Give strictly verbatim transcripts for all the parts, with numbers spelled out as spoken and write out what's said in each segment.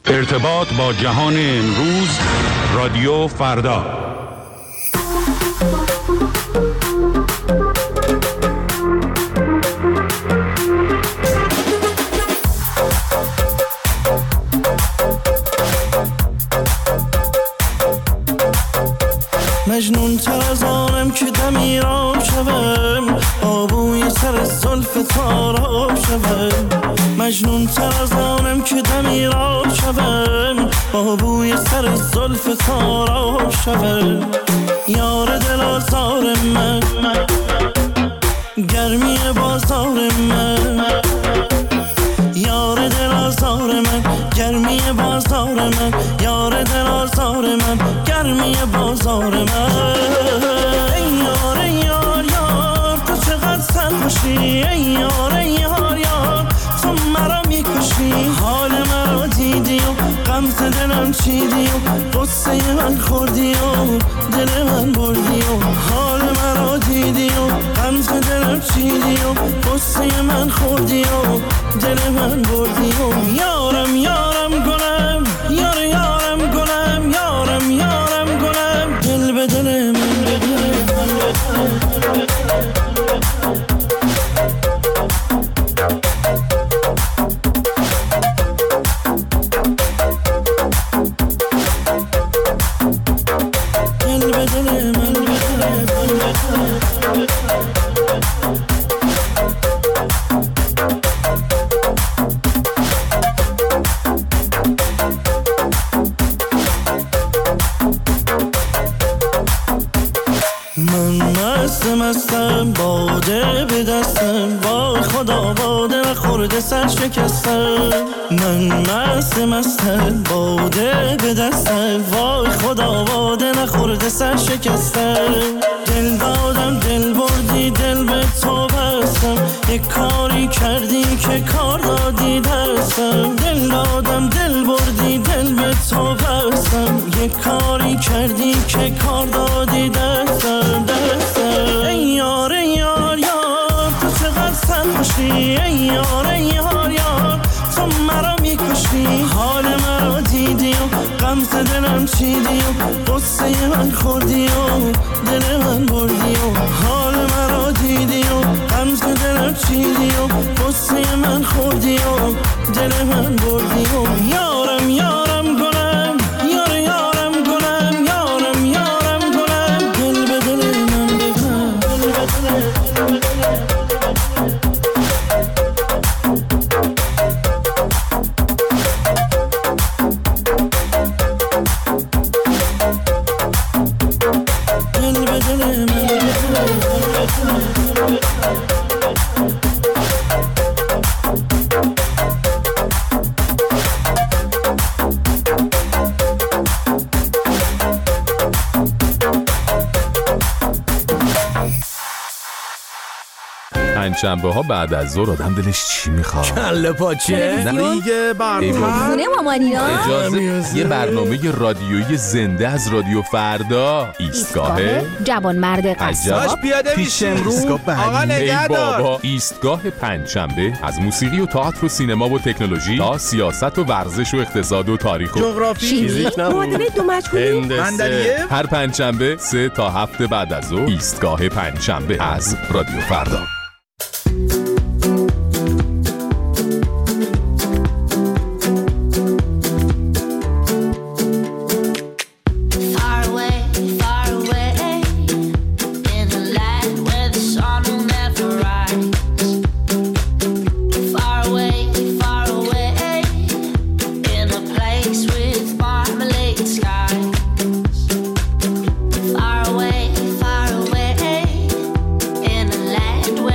ارتباط با جهان امروز، رادیو فردا. مجنون تر از آنم که دمی را شوم، آبوی سر زلف تارا شوم. مجنون تر از آنم که دمی را شوم، آبوی سر زلف تارا شوم. یار دل آزار من، گرمی بازار من. یار دل آزار من، گرمی بازار من. یار دل آزار من، گرمی بازار من. ای یار ای یار یار، تو چقدر سرخوشی. ای یار ای یار یار، تو مرا میکشی. حال مرا دیدی و غمز دلم چیدی و قصه من خوردی و دل من بردی و حال مرا دیدی و غمز دلم چیدی و قصه من خوردی و دل من بردی و یارم یارم گلم، یار یارم گلم، یارم یارم گلم، دل به دل من به دل من. مستم باده به دستم، وای خدا باده نخورده سر شکستم. من مست مستم باده به دستم، وای خدا باده نخورده سر شکستم. دل دادم دل بردی دل به تو بستم، یک کاری کردی که کار دادی دستم. دل دادم دل بردی دل به تو بستم، یک کاری کردی که کار دادی دستم دستم. ای یار ای یار یار، تو چقدر سرخوشی. ای یار ای یار یار، تو مرا میکشی. حال مرا دیدی و غمز دلم چیدی و قصه من خوردی و دل من بردی و حال مرا دیدی و غمز دلم چیدی و قصه من خوردی و دل من بردی و یارم یارم گلم، یار یارم گلم، یارم یارم گلم، دل به دل من بگم، دل به دل. پنجشنبه ها بعد از ظهر آدم دلش چی میخواد؟ کله پاچه؟ نه دیگه برنامه خونه مامانینا. اجازه یه برنامه رادیویی زنده از رادیو فردا. ایستگاه جوانمرد قصاب پیاده میشه آقا نگهدار. بابا ایستگاه پنجشنبه از موسیقی و تئاتر و سینما و تکنولوژی تا سیاست و ورزش و اقتصاد و تاریخ و جغرافی، فیزیک، معادله دو مجهولی، هندسه. هر پنجشنبه سه تا هفت بعد از ظهر ایستگاه پنجشنبه از رادیو فردا. Far away, far away, in a land where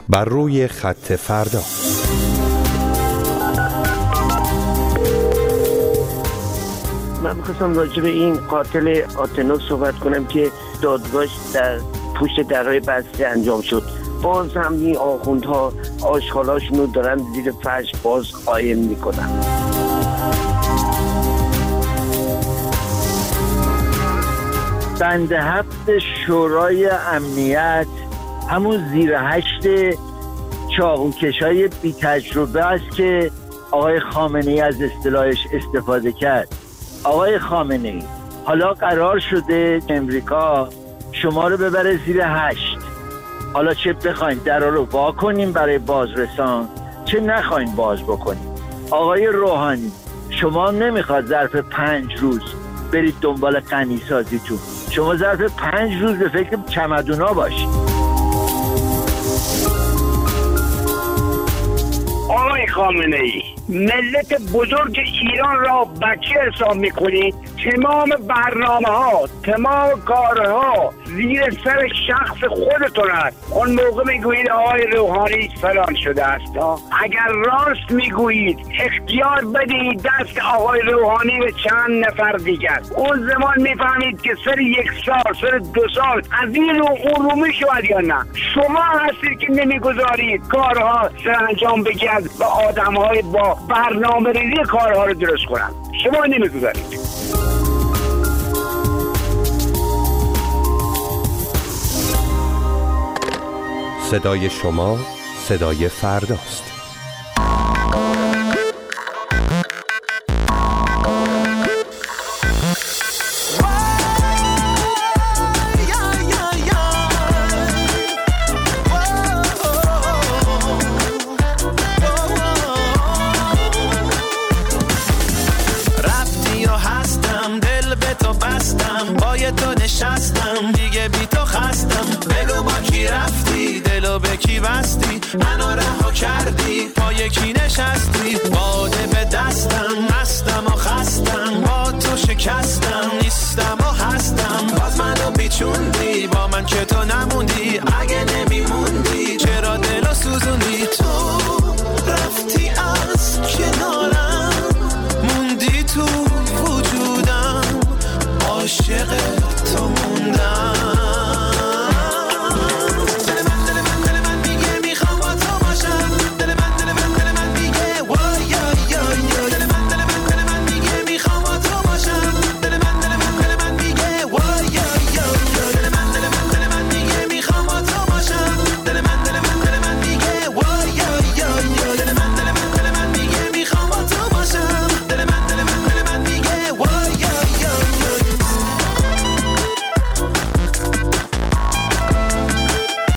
بر روی خط فردا. من می‌خواستم راجع به این قاتل آتنا صحبت کنم که دادگاهش در پشت درهای بسته انجام شد. باز هم این آخوندها آشغالاشون رو دارن زیر فرش باز قایم میکنن. بند هفت شورای امنیت همون زیر هشت چاقوکشای بی تجربه است که آقای خامنه‌ای از اصطلاحش استفاده کرد. آقای خامنه‌ای، حالا قرار شده امریکا شما رو ببره زیر هشت. حالا چه بخواین در رو وا کنیم برای بازرسان، چه نخواین باز بکنیم. آقای روحانی، شما نمیخواد ظرف پنج روز برید دنبال غنی سازیتون، شما ظرف پنج روز به فکر چمدونا باشید. آقای خامنه‌ای، ملت بزرگ ایران را بچه حساب میکنید. تمام برنامه ها، تمام کارها زیر سر شخص خودتون است. اون موقع میگویید آقای روحانی فلان شده است. اگر راست میگویید اختیار بدید دست آقای روحانی به چند نفر دیگر. اون زمان میفهمید که سر یک سال، سر دو سال از این رو اون رو میشود یا نه. شما هستید که نمیگذارید کارها سرانجام بگیرد و آدمهای با برنامه ریزی کارها رو درست کنند. شما نمیگذارید. صدای شما صدای فرداست. رفتی و هستم دل به تو بستم، پای تو نشستم دیگه بی تو خستم. بگو با کی رفتی دلو به کی بستی، منو رها کردی پای کی نشستی. باده به دستم مستم و خستم، با تو شکستم نیستم و هستم. باز منو بیچوندی با من که تو نموندی. اگه